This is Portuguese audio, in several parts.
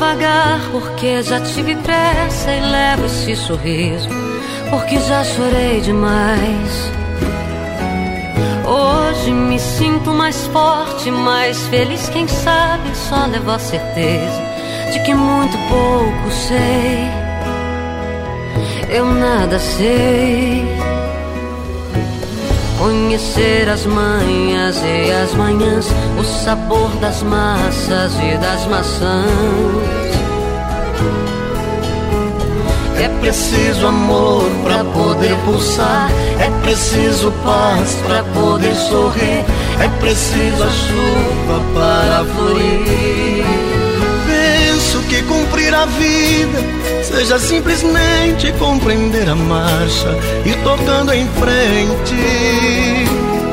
devagar, porque já tive pressa e levo esse sorriso, porque já chorei demais. Hoje me sinto mais forte, mais feliz, quem sabe só levo a certeza de que muito pouco sei, eu nada sei. Conhecer as manhas e as manhãs, o sabor das massas e das maçãs. É preciso amor pra poder pulsar, é preciso paz pra poder sorrir, é preciso a chuva para florir. Penso que cumprir a vida seja simplesmente compreender a marcha e tocando em frente.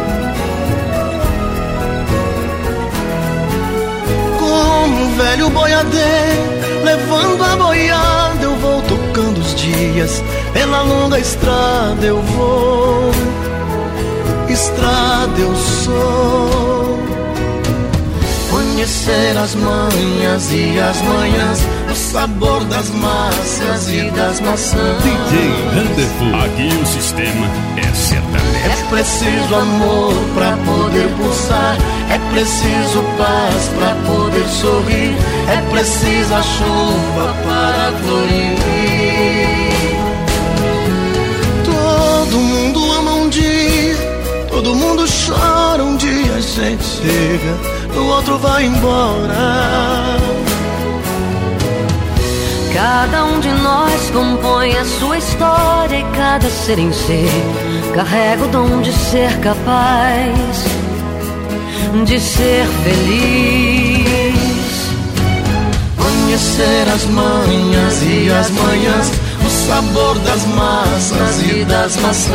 Como um velho boiadeiro levando a boiada, eu vou tocando os dias, pela longa estrada eu vou, estrada eu sou. Conhecer as manhas e as manhãs, o sabor das massas e das maçãs. DJ Randerful, aqui o sistema é sertanejo. É preciso amor pra poder pulsar, é preciso paz pra poder sorrir, é preciso a chuva para florir. Todo mundo ama um dia, todo mundo chora um dia, a gente chega, o outro vai embora. Cada um de nós compõe a sua história e cada ser em si carrega o dom de ser capaz de ser feliz. Conhecer as manhas e as manhãs, o sabor das massas e das maçãs.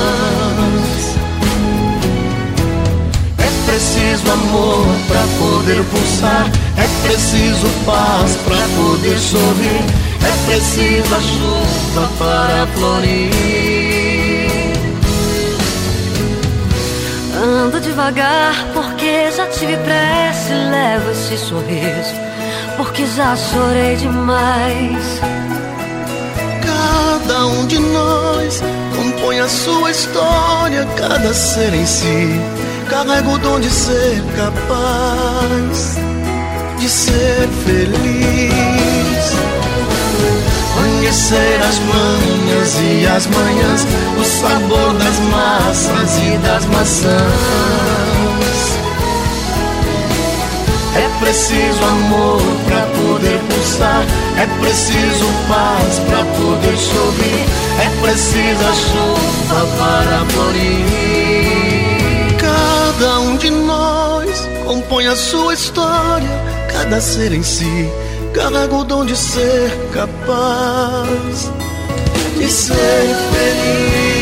É preciso amor pra poder pulsar, é preciso paz pra poder sorrir, é preciso a chuva para florir. Ando devagar, porque já tive pressa e levo esse sorriso, porque já chorei demais. Cada um de nós compõe a sua história, cada ser em si carrega o dom de ser capaz de ser feliz. Conhecer as manhas e as manhãs, o sabor das massas e das maçãs. É preciso amor pra poder pulsar, é preciso paz pra poder sorrir, é preciso a chuva para florir. Cada um de nós compõe a sua história, cada ser em si carrega o dom de ser capaz de ser feliz.